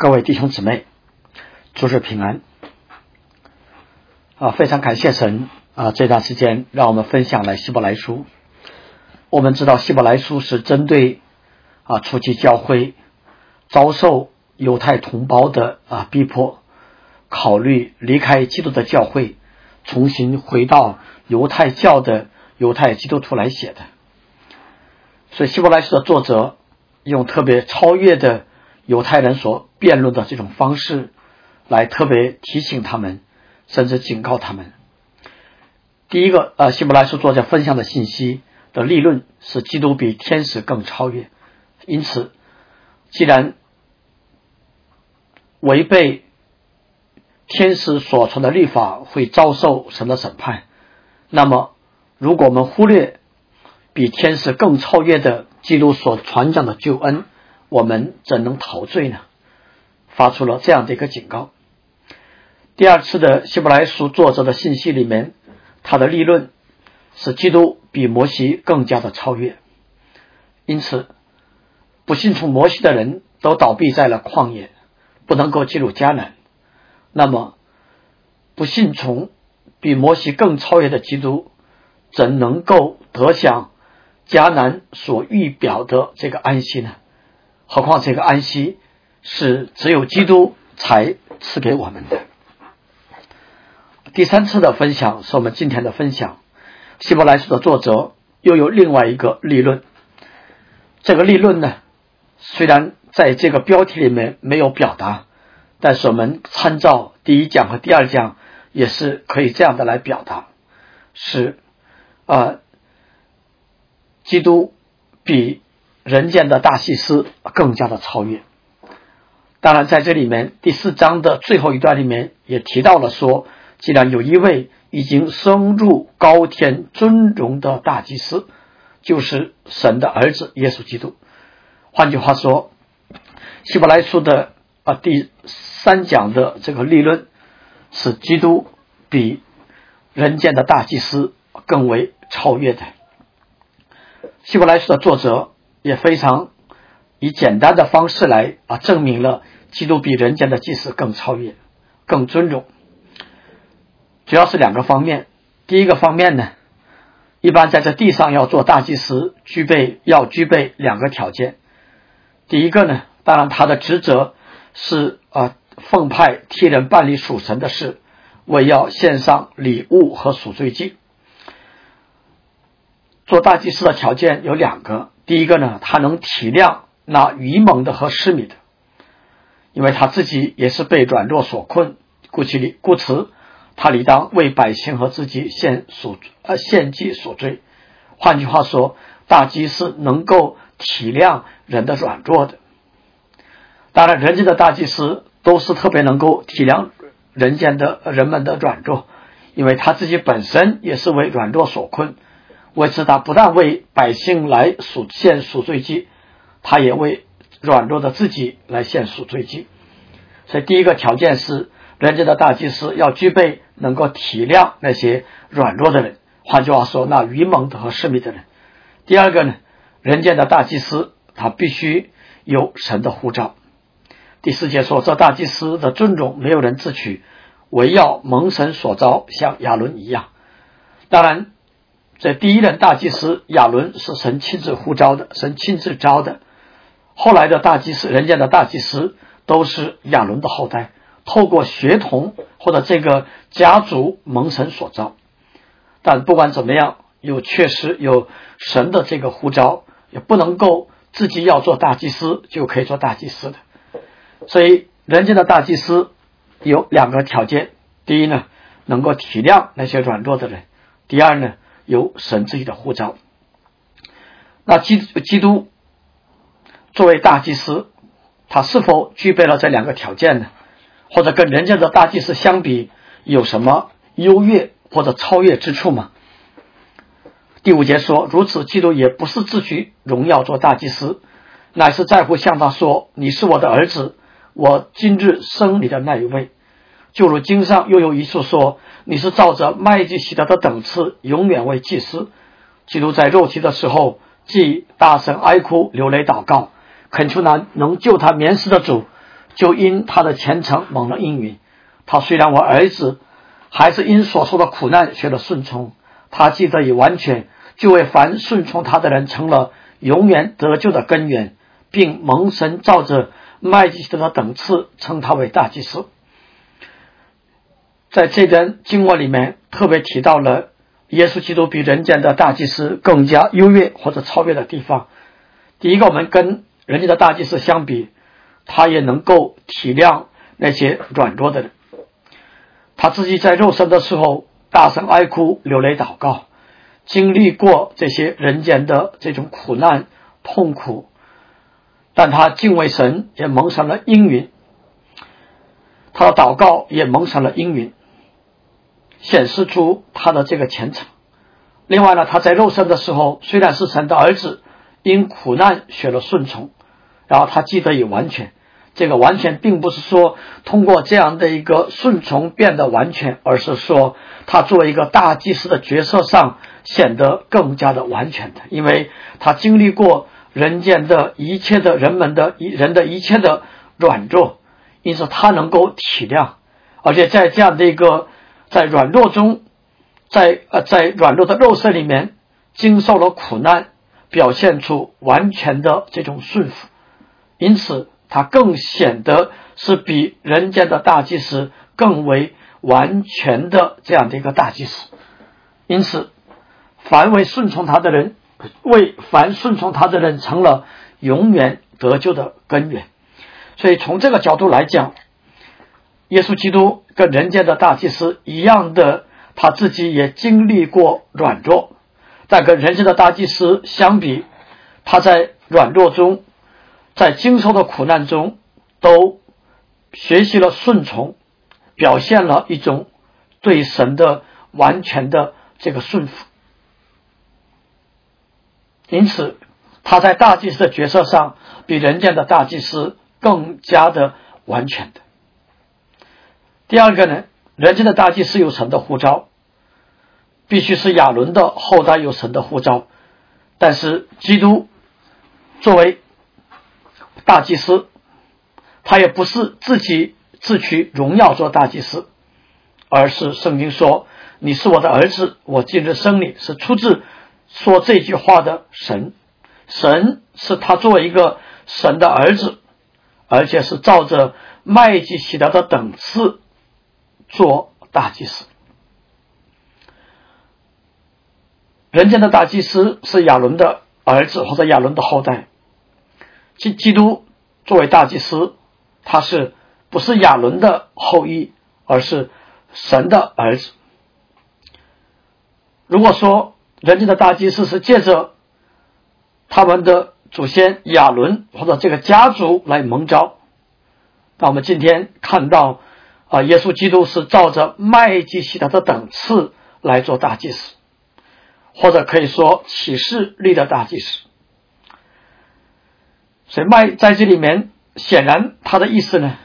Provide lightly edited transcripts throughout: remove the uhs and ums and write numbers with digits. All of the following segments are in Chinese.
各位弟兄姊妹，主日平安。非常感谢神这段时间让我们分享了希伯来书。我们知道希伯来书是针对初期教会遭受犹太同胞的逼迫，考虑离开基督的教会，重新回到犹太教的犹太基督徒来写的。所以希伯来书的作者用特别超越的犹太人所辩论的这种方式来特别提醒他们，甚至警告他们。第一个希伯来书作者分享的信息的立论是基督比天使更超越，因此既然违背天使所传的律法会遭受神的审判，那么如果我们忽略比天使更超越的基督所传讲的救恩，我们怎能逃罪呢？发出了这样的一个警告。第二次的希伯来书作者的信息里面，他的立论是基督比摩西更加的超越，因此不信从摩西的人都倒闭在了旷野，不能够进入迦南。那么不信从比摩西更超越的基督，怎能够得享迦南所预表的这个安息呢？何况这个安息是只有基督才赐给我们的。第三次的分享是我们今天的分享。希伯来书的作者又有另外一个立论，这个立论呢，虽然在这个标题里面没有表达，但是我们参照第一讲和第二讲也是可以这样的来表达，是基督比人间的大祭司更加的超越。当然在这里面第4章的最后一段里面也提到了说，既然有一位已经升入高天尊荣的大祭司，就是神的儿子耶稣基督。换句话说，希伯来书的第3讲的这个立论是基督比人间的大祭司更为超越的。希伯来书的作者也非常以简单的方式来证明了基督比人间的祭司更超越更尊荣。主要是2个方面。第一个方面呢，一般在这地上要做大祭司要具备2个条件。第一个呢，当然他的职责是奉派替人办理属神的事，为要献上礼物和赎罪祭。做大祭司的条件有2个。第一个呢，他能体谅那愚蒙的和失迷的，因为他自己也是被软弱所困，故此他理当为百姓和自己献祭赎罪。换句话说，大祭司能够体谅人的软弱的。当然人间的大祭司都是特别能够体谅人们的软弱，因为他自己本身也是为软弱所困，为此他不但为百姓来献赎罪祭，他也为软弱的自己来献赎罪祭。所以第一个条件是人间的大祭司要具备能够体谅那些软弱的人，换句话说，那愚蒙的和失迷的人。第二个呢，人间的大祭司他必须有神的呼召。第4节说，这大祭司的尊荣没有人自取，唯要蒙神所召，像亚伦一样。当然这第一任大祭司亚伦是神亲自呼召的，神亲自召的。后来的大祭司，人间的大祭司都是亚伦的后代，透过血统或者这个家族蒙神所召。但不管怎么样，确实有神的这个呼召，也不能够自己要做大祭司就可以做大祭司的。所以人间的大祭司有2个条件。第一呢，能够体谅那些软弱的人。第二呢，有神自己的呼召。那基督作为大祭司，他是否具备了这2个条件呢？或者跟人家的大祭司相比，有什么优越或者超越之处吗？第5节说，如此基督也不是自取荣耀做大祭司，乃是在乎向他说，你是我的儿子，我今日生你的那一位。就如经上又有一处说，你是照着麦基洗德的等次永远为祭司。基督在肉体的时候，既大声哀哭流泪祷告，恳求那能救他免死的主， 就因他的虔诚蒙了应允。他虽然为儿子，还是因所受的苦难学了顺从。他既得以完全，就为凡顺从他的人成了永远得救的根源，并蒙神照着麦基洗德的等次称他为大祭司。在这段经文里面特别提到了耶稣基督比人间的大祭司更加优越或者超越的地方。第一个，我们跟人间的大祭司相比，他也能够体谅那些软弱的人。他自己在肉身的时候大声哀哭，流泪祷告，经历过这些人间的这种苦难痛苦，但他敬畏神，也蒙上了应允，他的祷告也蒙上了应允，显示出他的这个虔诚。另外呢，他在肉身的时候虽然是神的儿子，因苦难学了顺从，然后他既得以完全。这个完全并不是说通过这样的一个顺从变得完全，而是说他作为一个大祭司的角色上显得更加的完全的，因为他经历过人间的一切的人的一切的软弱，因此他能够体谅，而且在这样的一个在软弱中，在软弱的肉身里面经受了苦难，表现出完全的这种顺服，因此他更显得是比人间的大祭司更为完全的这样的一个大祭司。因此凡顺从他的人成了永远得救的根源。所以从这个角度来讲，耶稣基督跟人间的大祭司一样的，他自己也经历过软弱，但跟人间的大祭司相比，他在软弱中，在经受的苦难中都学习了顺从，表现了一种对神的完全的这个顺服。因此他在大祭司的角色上比人间的大祭司更加的完全的。第二个呢，人间的大祭司有神的呼召，必须是亚伦的后代有神的呼召，但是基督作为大祭司，他也不是自己自取荣耀做大祭司，而是圣经说你是我的儿子，我今日生你，是出自说这句话的神。神是他作为一个神的儿子，而且是照着麦基洗德的等次做大祭司。人间的大祭司是亚伦的儿子或者亚伦的后代，基督作为大祭司，他是不是亚伦的后裔，而是神的儿子。如果说人间的大祭司是借着他们的祖先亚伦或者这个家族来蒙召，那我们今天看到耶稣基督是照着麦基洗德的等次来做大祭司，或者可以说启示立的大祭司。所以在这里面显然他的意思呢，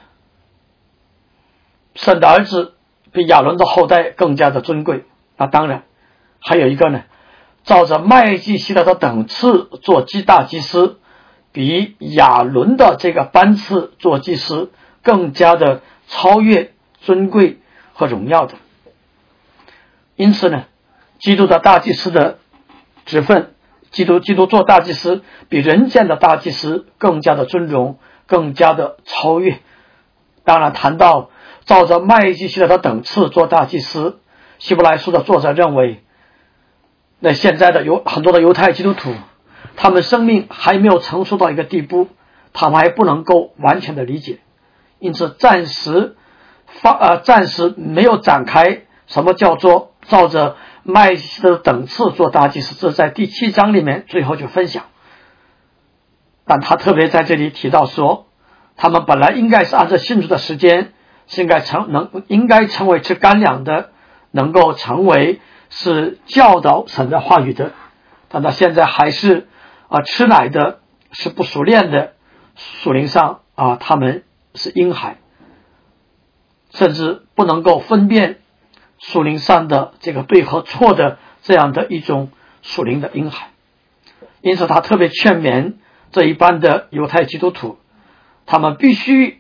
神的儿子比亚伦的后代更加的尊贵。那当然还有一个呢，照着麦基洗德的等次做大祭司，比亚伦的这个班次做祭司更加的超越尊贵和荣耀的。因此呢，基督的大祭司的职分，基督做大祭司比人间的大祭司更加的尊荣，更加的超越。当然谈到照着麦基洗德的等次做大祭司，希伯来书的作者认为，那现在的有很多的犹太基督徒，他们生命还没有成熟到一个地步，他们还不能够完全的理解，因此暂时没有展开什么叫做照着麦基洗德的等次做大祭司，这在第7章里面最后就分享。但他特别在这里提到说，他们本来应该是按照信主的时间应该成为吃干粮的，能够成为是教导神的话语的，但他现在还是吃奶的，是不熟练的，属灵上他们是婴孩，甚至不能够分辨属灵上的这个对和错的这样的一种属灵的婴孩。因此他特别劝勉这一般的犹太基督徒，他们必须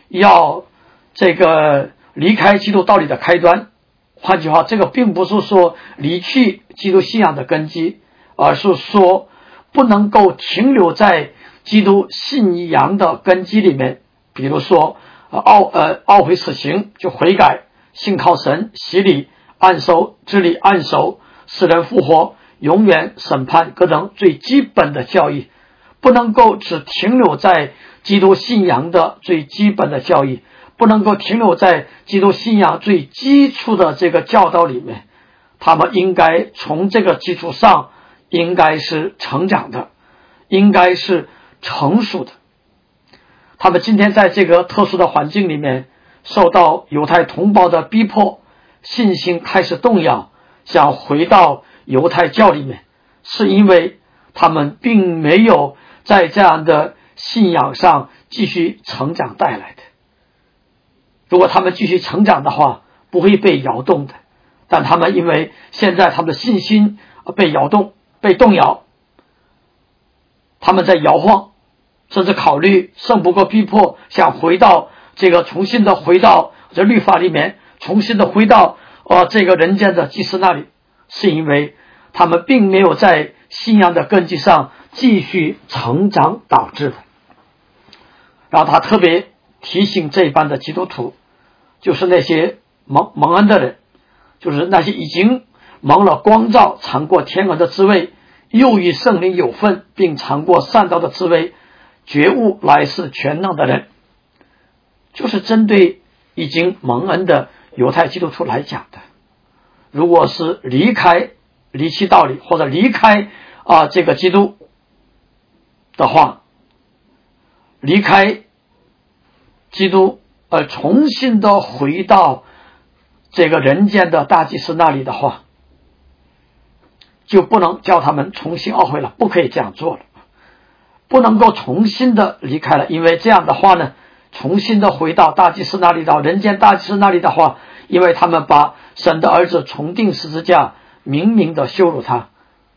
要这个离开基督道理的开端。换句话，这个并不是说离去基督信仰的根基，而是说不能够停留在基督信仰的根基里面。比如说懊悔死刑，就悔改，信靠神，洗礼，按手治理，按手，死人复活，永远审判，各等最基本的教义，不能够只停留在基督信仰的最基本的教义，不能够停留在基督信仰最基础的这个教导里面。他们应该从这个基础上应该是成长的，应该是成熟的。他们今天在这个特殊的环境里面，受到犹太同胞的逼迫，信心开始动摇，想回到犹太教里面，是因为他们并没有在这样的信仰上继续成长带来的。如果他们继续成长的话，不会被摇动的。但他们因为现在他们的信心被摇动，被动摇，他们在摇晃，甚至考虑胜不过逼迫，想回到这个重新的回到这律法里面，重新的回到这个人间的祭司那里，是因为他们并没有在信仰的根基上继续成长导致的。然后他特别提醒这一班的基督徒，就是那些蒙恩的人，就是那些已经蒙了光照，尝过天恩的滋味，又与圣灵有份，并尝过善道的滋味，觉悟来世全能的人。就是针对已经蒙恩的犹太基督徒来讲的。如果是离弃道理，或者离开这个基督的话，离开基督重新的回到这个人间的大祭司那里的话，就不能叫他们重新懊悔了，不可以这样做了，不能够重新的离开了。因为这样的话呢，重新的回到大祭司那里，到人间大祭司那里的话，因为他们把神的儿子重钉十字架，明明的羞辱他。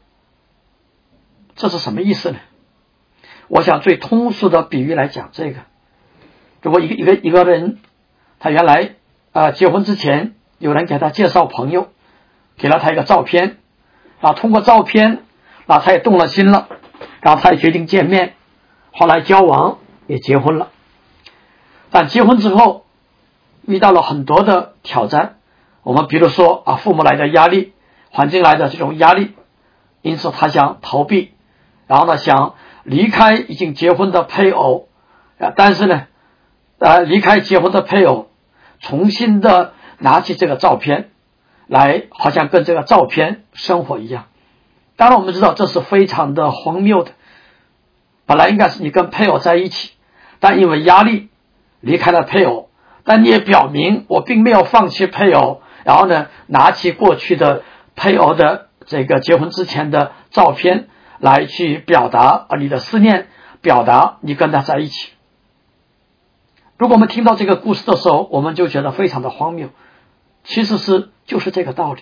这是什么意思呢？我想最通俗的比喻来讲这个，如果一个人，他原来结婚之前有人给他介绍朋友，给了他一个照片，然后通过照片，然后他也动了心了，然后他也决定见面，后来交往也结婚了。但结婚之后遇到了很多的挑战，我们比如说父母来的压力，环境来的这种压力，因此他想逃避，然后呢想离开已经结婚的配偶，但是呢离开结婚的配偶，重新的拿起这个照片来，好像跟这个照片生活一样。当然我们知道这是非常的荒谬的，本来应该是你跟配偶在一起，但因为压力离开了配偶，但你也表明我并没有放弃配偶，然后呢拿起过去的配偶的这个结婚之前的照片来去表达你的思念，表达你跟他在一起。如果我们听到这个故事的时候，我们就觉得非常的荒谬，其实就是这个道理，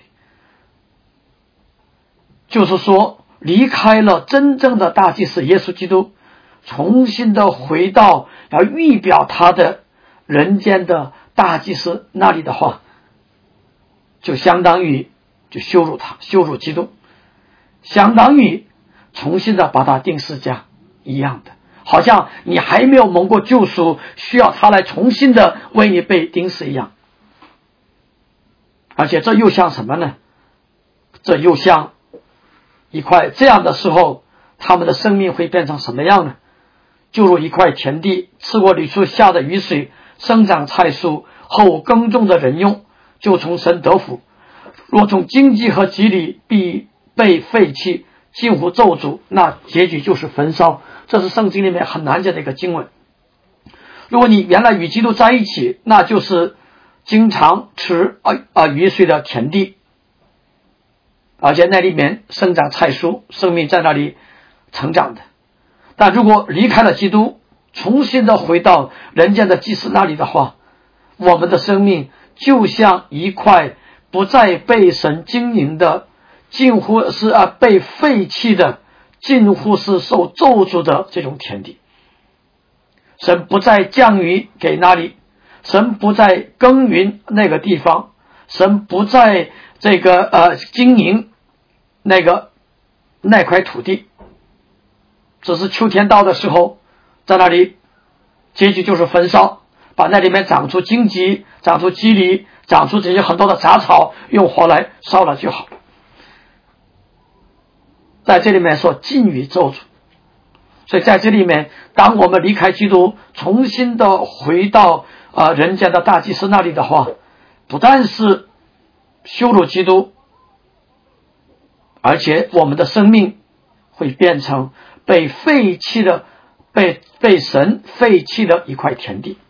就是说离开了真正的大祭司耶稣基督，重新的回到要预表他的人间的大祭司那里的话，就相当于就羞辱他，羞辱基督，相当于重新的把他钉十字架一样的，好像你还没有蒙过救赎，需要他来重新的为你被钉死一样。而且这又像什么呢？这又像一块，这样的时候他们的生命会变成什么样呢？就如一块田地，吃过屡次下的雨水，生长菜蔬，后耕种的人用，就从神得福。若从经济和吉利必被废弃，近乎咒诅，那结局就是焚烧。这是圣经里面很难解的一个经文。如果你原来与基督在一起，那就是经常吃雨水的田地，而且那里面生长菜蔬，生命在那里成长的。但如果离开了基督，重新的回到人间的祭司那里的话，我们的生命就像一块不再被神经营的，近乎是被废弃的，近乎是受咒诅的这种田地。神不再降雨给那里， 神不再耕耘那个地方，神不再这个经营那块土地，只是秋天到的时候，在那里结局就是焚烧，把那里面长出荆棘，长出蒺藜，长出这些很多的杂草，用火来烧了就好。在这里面说禁语咒诅，所以在这里面，当我们离开基督，重新的回到人间的大祭司那里的话，不但是羞辱基督，而且我们的生命会变成被废弃的被神废弃的一块田地，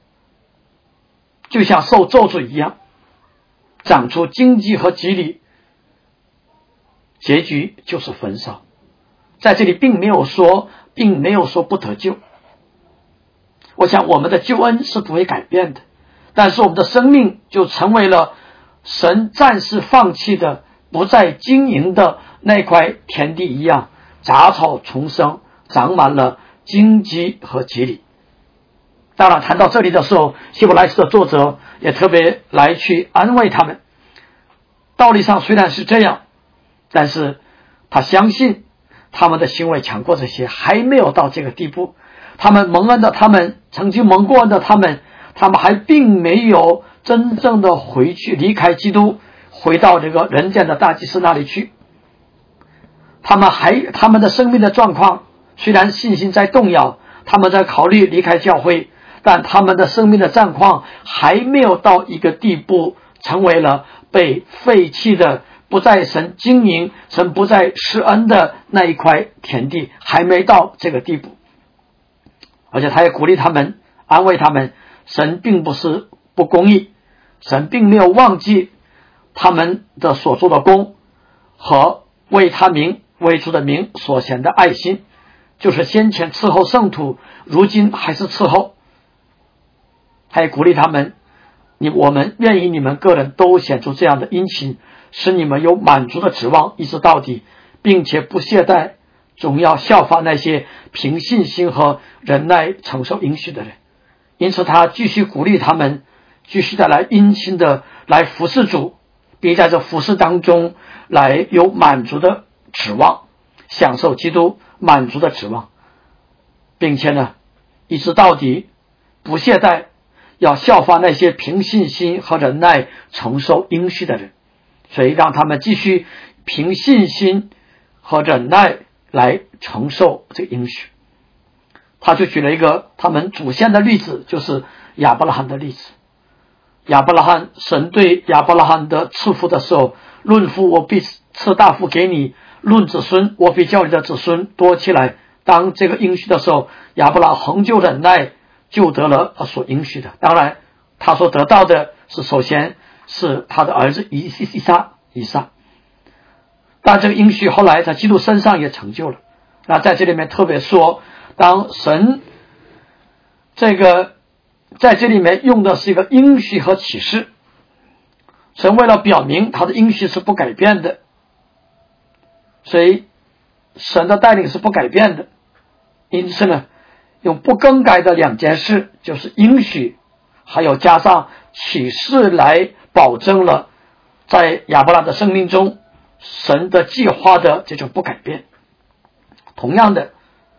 就像受咒诅一样，长出荆棘和蒺藜，结局就是焚烧。在这里并没有说不得救，我想我们的救恩是不会改变的，但是我们的生命就成为了神暂时放弃的不再经营的那块田地一样，杂草丛生，长满了荆棘和蒺藜。当然谈到这里的时候，希伯来书的作者也特别来去安慰他们，道理上虽然是这样，但是他相信他们的行为强过这些，还没有到这个地步。他们蒙恩的，他们曾经蒙过恩的，他们还并没有真正的回去离开基督，回到这个人间的大祭司那里去。他们的生命的状况虽然信心在动摇，他们在考虑离开教会，但他们的生命的状况还没有到一个地步，成为了被废弃的不再神经营，神不再施恩的那一块田地，还没到这个地步。而且他也鼓励他们，安慰他们，神并不是不公义，神并没有忘记他们的所做的功和为他名为主的名所显的爱心，就是先前伺候圣徒，如今还是伺候。他也鼓励他们，我们愿意你们个人都显出这样的殷勤，使你们有满足的指望一直到底，并且不懈怠，总要效法那些凭信心和忍耐承受应许的人。因此他继续鼓励他们，继续的来殷勤的来服侍主，并在这服侍当中来有满足的指望，享受基督满足的指望，并且呢一直到底，不懈怠，要效法那些凭信心和忍耐承受应许的人。所以让他们继续凭信心和忍耐来承受这个应许。他就举了一个他们祖先的例子，就是亚伯拉罕的例子。亚伯拉罕，神对亚伯拉罕的赐福的时候，论福我必赐大福给你，论子孙我必叫你的子孙多起来。当这个应许的时候，亚伯拉罕恒久忍耐，就得了所应许的。当然他所得到的是首先是他的儿子以撒，但这个应许后来在基督身上也成就了。那在这里面特别说，当神这个在这里面用的是一个应许和启示，神为了表明他的应许是不改变的，所以神的带领是不改变的。因此呢，用不更改的两件事，就是应许还有加上启示，来保证了在亚伯拉罕的生命中神的计划的这种不改变。同样的，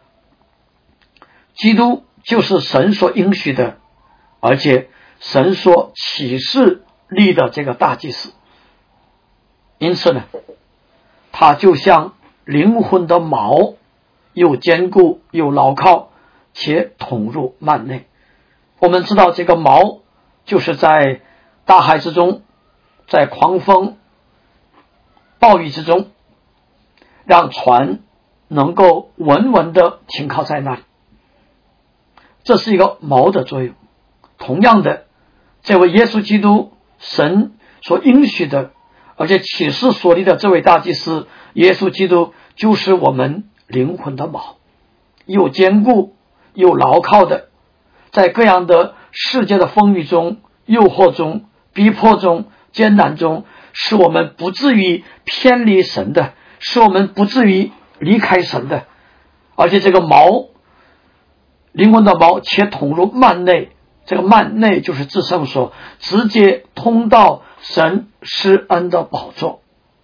基督就是神所应许的，而且神所启示立的这个大祭司。因此呢，他就像灵魂的锚，又坚固又牢靠，且捅入幔内。我们知道这个锚就是在大海之中，在狂风暴雨之中，让船能够稳稳地停靠在那里，这是一个锚的作用。同样的，这位耶稣基督，神所应许的而且启示所立的这位大祭司耶稣基督，就是我们灵魂的锚，又坚固又牢靠的，在各样的世界的风雨中、诱惑中、逼迫中、艰难中，使我们不至于偏离神的，使我们不至于离开神的。而且这个锚，灵魂的锚且捅入幔内， 这个幔内就是至圣所，直接通到神施恩的宝座。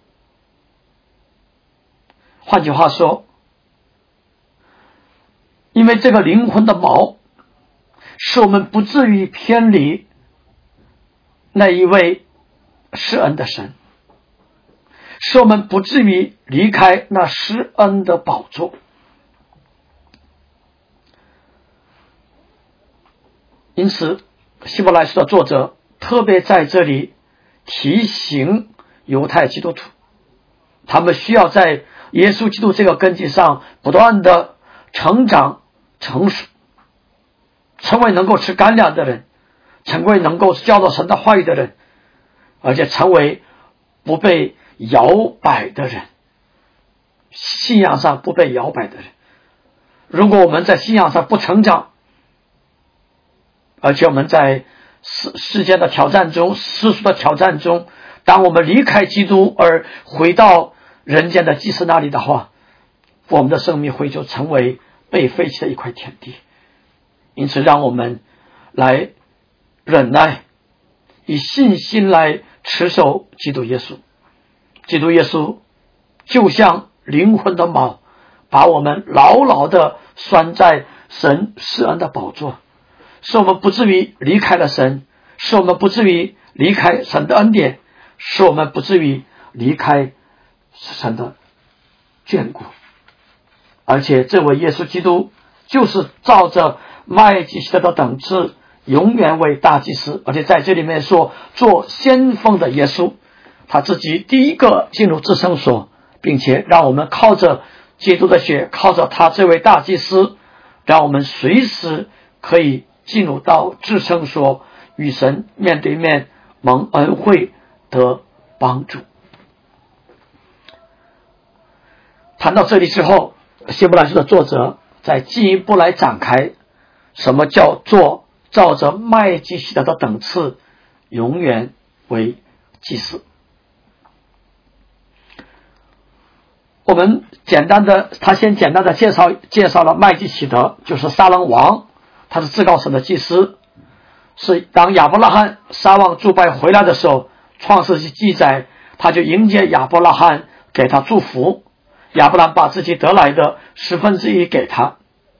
换句话说，因为这个灵魂的锚，使我们不至于偏离那一位施恩的神，使我们不至于离开那施恩的宝座。因此希伯来书的作者特别在这里提醒犹太基督徒，他们需要在耶稣基督这个根基上不断的成长成熟，成为能够吃干粮的人，成为能够教导神的话语的人，而且成为不被摇摆的人，信仰上不被摇摆的人。如果我们在信仰上不成长，而且我们在世界的挑战中，世俗的挑战中，当我们离开基督而回到人间的祭司那里的话，我们的生命会就成为被废弃的一块田地。因此让我们来忍耐，以信心来持守基督耶稣。基督耶稣就像灵魂的锚，把我们牢牢地拴在神施恩的宝座，使我们不至于离开了神，使我们不至于离开神的恩典，使我们不至于离开神的眷顾。而且这位耶稣基督就是照着麦基洗德的等次永远为大祭司，而且在这里面说做先锋的耶稣，他自己第一个进入至圣所，并且让我们靠着基督的血，靠着他这位大祭司，让我们随时可以进入到至圣所，与神面对面蒙恩惠得帮助。谈到这里之后，希伯来书的作者再进一步来展开什么叫做照着麦基洗德的等次永远为祭司。我们他先简单的介绍了麦基洗德，就是撒冷王，他是至高神的祭司，是当亚伯拉罕撒望祝拜回来的时候，创世纪记载他就迎接亚伯拉罕，给他祝福，亚伯拉罕把自己得来的1/10给他。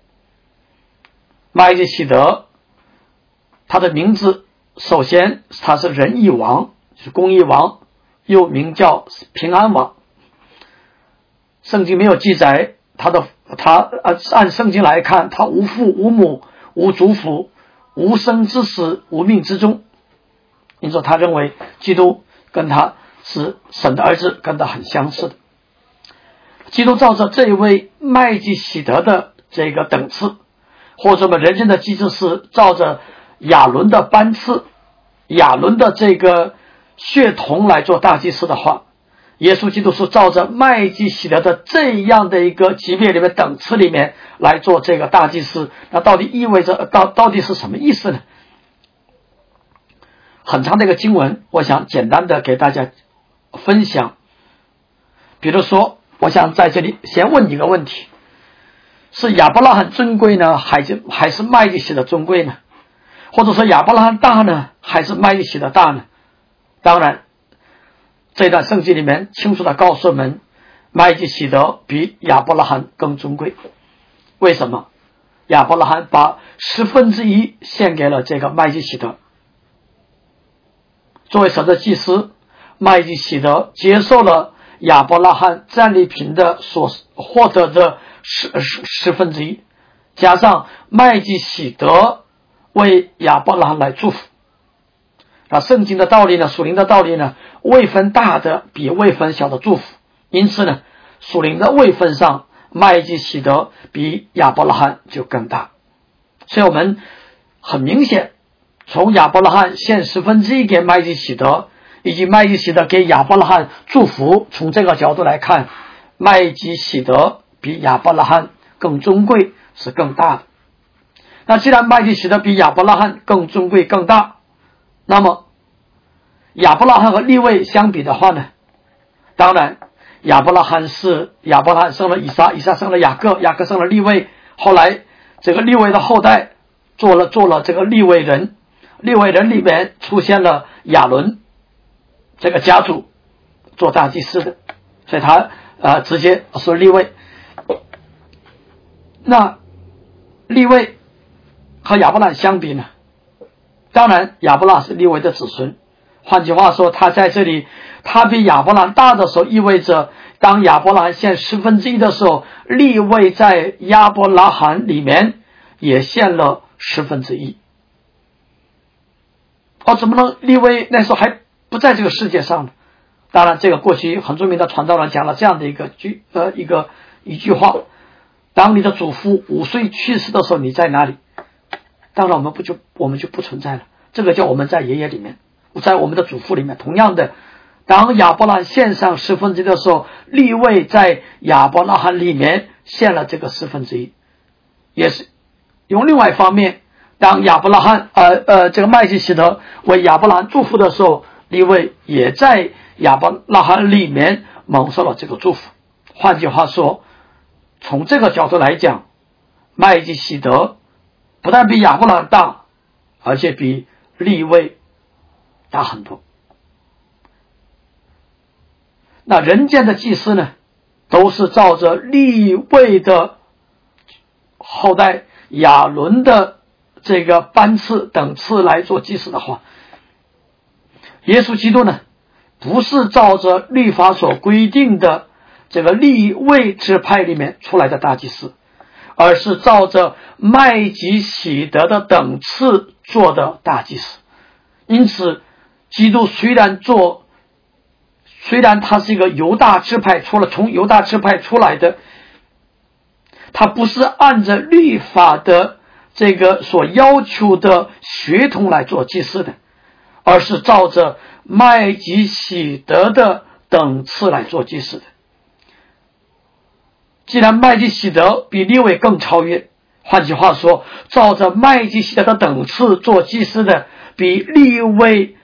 麦基洗德他的名字，首先他是仁义王，是公义王，又名叫平安王。圣经没有记载他按圣经来看，他无父无母无祖父，无生之始无命之终。因此他认为基督跟他是神的儿子，跟他很相似的。基督照着这一位麦基洗德的这个等次，或者我们人间的机制是照着亚伦的班次，亚伦的这个血统来做大祭司的话，耶稣基督是照着麦基洗德的这样的一个级别里面等次里面来做这个大祭司。那到底意味着到底是什么意思呢？很长的一个经文，我想简单的给大家分享。比如说，我想在这里先问你一个问题，是亚伯拉罕尊贵呢，还是麦基洗德尊贵呢？或者说亚伯拉罕大呢，还是麦基洗德大呢？当然这段圣经里面清楚地告诉我们，麦基洗德比亚伯拉罕更尊贵。为什么？亚伯拉罕把1/10献给了这个麦基洗德。作为神的祭司，麦基洗德接受了亚伯拉罕战利品的所获得的1/10，加上麦基洗德为亚伯拉罕来祝福。那圣经的道理呢，属灵的道理呢，位分大的比位分小的祝福。因此呢，属灵的位分上，麦基洗德比亚伯拉罕就更大。所以我们很明显，从亚伯拉罕献1/10给麦基洗德，以及麦基洗德给亚伯拉罕祝福，从这个角度来看，麦基洗德比亚伯拉罕更尊贵，是更大的。那既然麦基洗德比亚伯拉罕更尊贵更大，那么亚伯拉罕和利未相比的话呢，当然亚伯拉罕生了以撒，以撒生了雅各，雅各生了利未，后来这个利未的后代做了这个利未人，利未人里面出现了亚伦这个家族做大祭司的，所以他直接说利未。那利未和亚伯兰相比呢，当然亚伯兰是利未的子孙，换句话说，他在这里他比亚伯兰大的时候，意味着当亚伯兰献1/10的时候，利未在亚伯拉罕里面也献了1/10。怎么能利未那时候还不在这个世界上呢？当然这个过去很著名的传道人讲了这样的一句话，当你的祖父5岁去世的时候，你在哪里？当然我们就不存在了，这个叫我们在爷爷里面，在我们的祖父里面。同样的，当亚伯兰献上1/10的时候，利未在亚伯拉罕里面献了这个1/10，也是用另外一方面，当亚伯拉罕这个麦基洗德为亚伯兰祝福的时候，利未也在亚伯拉罕里面蒙受了这个祝福。换句话说，从这个角度来讲，麦基洗德不但比亚伯兰大，而且比利未大很多。那人间的祭司呢，都是照着利未的后代亚伦的这个班次等次来做祭司的话，耶稣基督呢，不是照着律法所规定的这个利未支派里面出来的大祭司，而是照着麦基洗德的等次做的大祭司。因此基督虽然他是一个犹大支派从犹大支派出来的，他不是按着律法的这个所要求的血统来做祭司的，而是照着麦基洗德的等次来做祭司的。既然麦基洗德比利未更超越，换句话说，照着麦基洗德的等次做祭司的比利未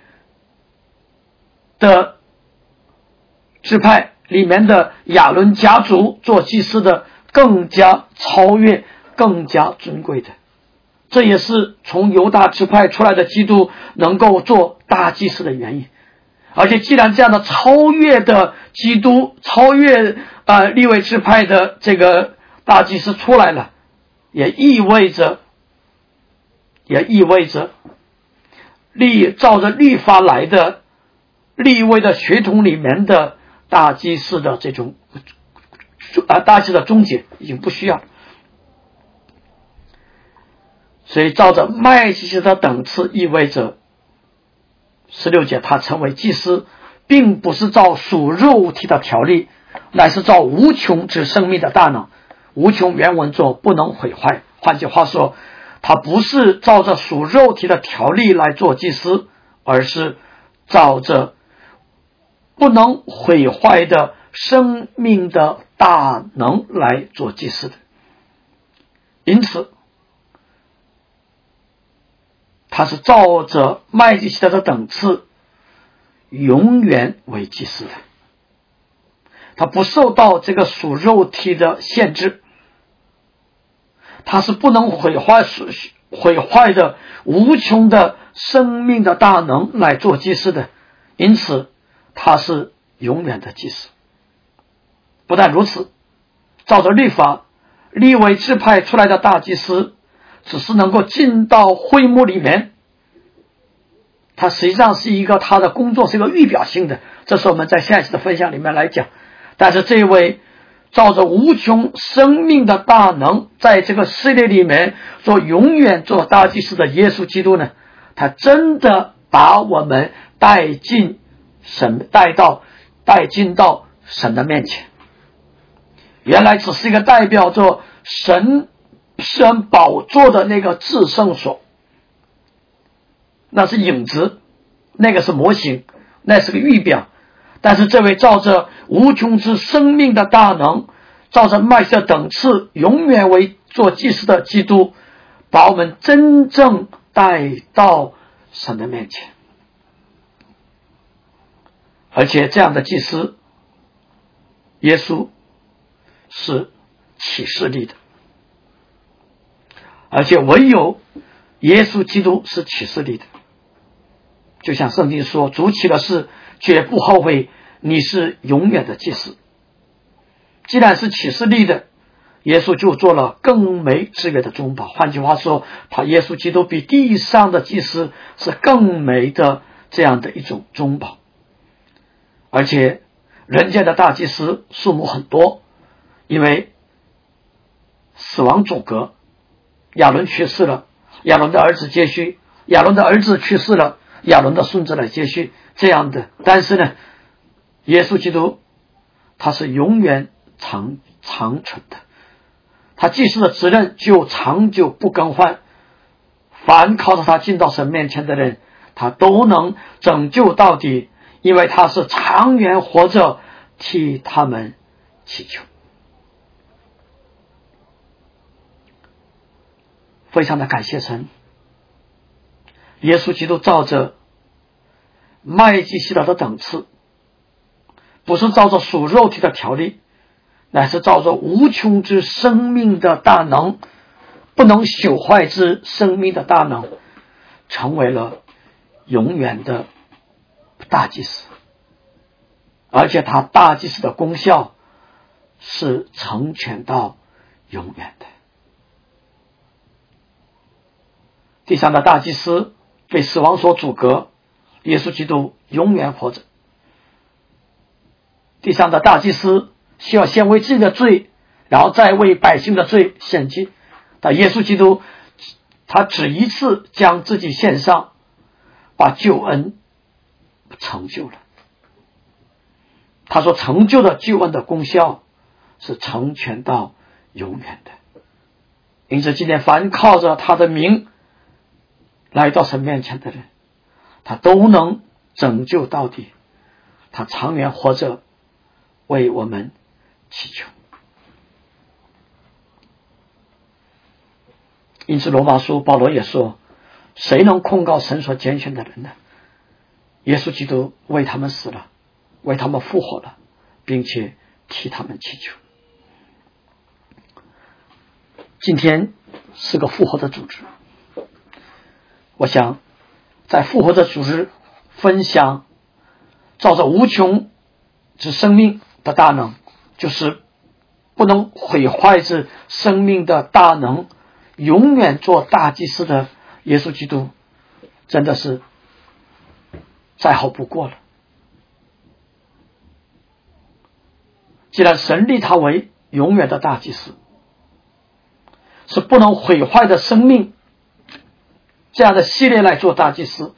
的支派里面的亚伦家族做祭司的更加超越，更加尊贵的。这也是从犹大支派出来的基督能够做大祭司的原因。而且既然这样的超越的基督，超越利未支派的这个大祭司出来了，也意味着照着律法来的利未的血统里面的大祭司的这种大祭司的终结已经不需要了。所以照着麦基洗德等次，意味着16节他成为祭司，并不是照属肉体的条例，乃是照无穷之生命的大能。无穷原文作不能毁坏，换句话说，他不是照着属肉体的条例来做祭司，而是照着不能毁坏的生命的大能来做祭司的。因此他是照着麦基洗德的等次永远为祭司的，他不受到这个属肉体的限制，他是不能毁坏的无穷的生命的大能来做祭司的，因此他是永远的祭司。不但如此，照着律法，利未支派出来的大祭司只是能够进到会幕里面，它实际上是他的工作是一个预表性的，这是我们在下一次的分享里面来讲。但是这位照着无穷生命的大能在这个世界里面永远做大祭司的耶稣基督呢，他真的把我们带进到神的面前。原来只是一个代表着神宝座的那个至圣所，那是影子，那个是模型，那是个预表。但是这位照着无穷之生命的大能，照着麦基洗德等次永远为做祭司的基督，把我们真正带到神的面前。而且这样的祭司耶稣是启示力的，而且唯有耶稣基督是启示立的，就像圣经说，主起了誓，绝不后悔，你是永远的祭司。既然是启示立的，耶稣就做了更美之约的中保。换句话说，耶稣基督比地上的祭司是更美的这样的一种中保。而且人间的大祭司数目很多，因为死亡阻隔，亚伦去世了，亚伦的儿子接续，亚伦的儿子去世了，亚伦的孙子来接续，这样的。但是呢，耶稣基督他是永远长存的，他祭司的责任就长久不更换，凡靠着他进到神面前的人，他都能拯救到底，因为他是长远活着，替他们祈求。非常的感谢神，耶稣基督照着麦基洗德的等次，不是照着属肉体的条例，乃是照着无穷之生命的大能，不能朽坏之生命的大能，成为了永远的大祭司。而且他大祭司的功效是成全到永远的。地上的大祭司被死亡所阻隔，耶稣基督永远活着。地上的大祭司需要先为自己的罪，然后再为百姓的罪献祭，但耶稣基督他只一次将自己献上，把救恩成就了。他所成就的救恩的功效是成全到永远的。因此今天凡靠着他的名来到神面前的人，他都能拯救到底，他长远活着为我们祈求。因此罗马书保罗也说，谁能控告神所拣选的人呢？耶稣基督为他们死了，为他们复活了，并且替他们祈求。今天是个复活的组织，我想在复活的组织分享照着无穷之生命的大能，就是不能毁坏之生命的大能，永远做大祭司的耶稣基督，真的是再好不过了。既然神立他为永远的大祭司，是不能毁坏的生命这样的系列来做大祭司，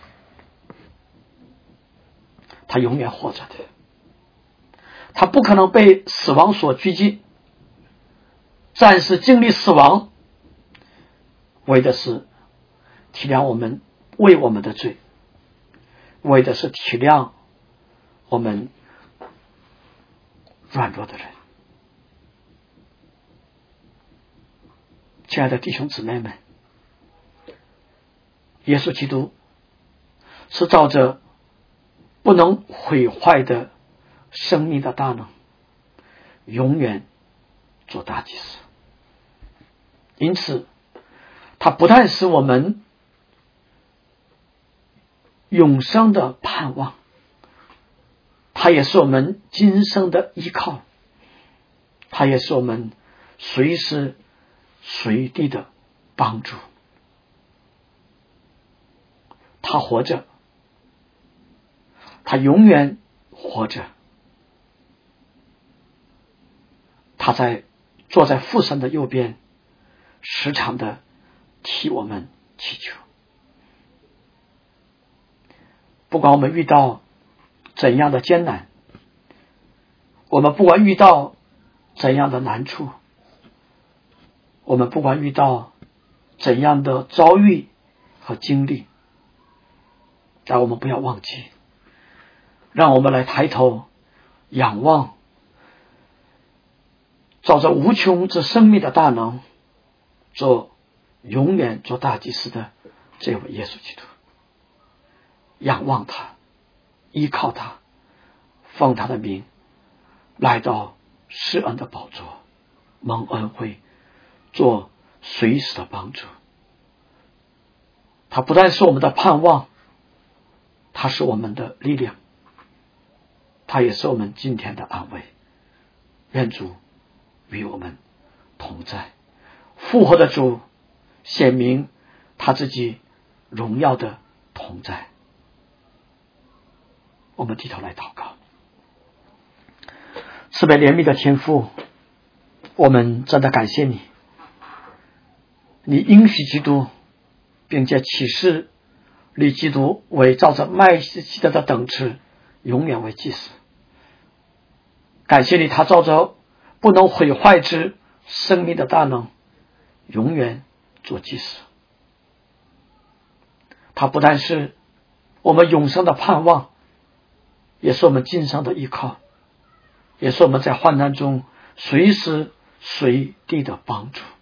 他永远活着的，他不可能被死亡所拘禁，暂时经历死亡，为的是体谅我们，为我们的罪，为的是体谅我们软弱的人。亲爱的弟兄姊妹们，耶稣基督是照着不能毁坏的生命的大能，永远做大祭司。因此他不但是我们永生的盼望，他也是我们今生的依靠，他也是我们随时随地的帮助。他活着，他永远活着，他坐在父神的右边，时常的替我们祈求。不管我们遇到怎样的艰难，我们不管遇到怎样的难处，我们不管遇到怎样的遭遇和经历，但我们不要忘记，让我们来抬头仰望照着无穷之生命的大能，永远做大祭司的这位耶稣基督，仰望他，依靠他，奉他的名来到施恩的宝座，蒙恩惠，做随时的帮助。 他不但是我们的盼望，他是我们的力量，他也是我们今天的安慰。愿主与我们同在。复活的主显明他自己荣耀的同在。我们低头来祷告。慈悲怜悯的天父，我们真的感谢你，你应许基督，并且启示立基督为照着麦基洗德的等次永远为祭司。感谢你，他照着不能毁坏之生命的大能永远做祭司。他不但是我们永生的盼望，也是我们今生的依靠，也是我们在患难中随时随地的帮助。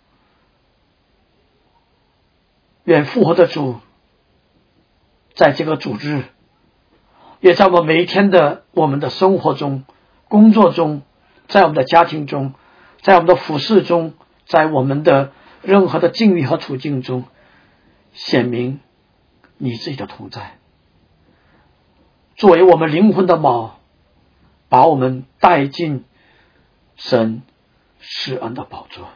愿复活的主在这个主日，也在我们每一天的我们的生活中、工作中，在我们的家庭中，在我们的服事中，在我们的任何的境遇和处境中，显明你自己的同在，作为我们灵魂的锚，把我们带进神施恩的宝座，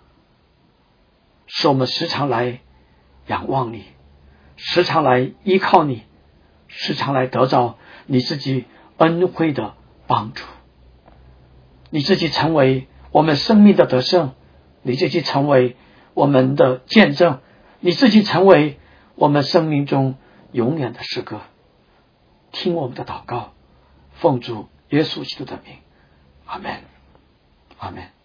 使我们时常来仰望你，时常来依靠你，时常来得着你自己恩惠的帮助。你自己成为我们生命的得胜，你自己成为我们的见证，你自己成为我们生命中永远的诗歌。听我们的祷告，奉主耶稣基督的名，阿们，阿们。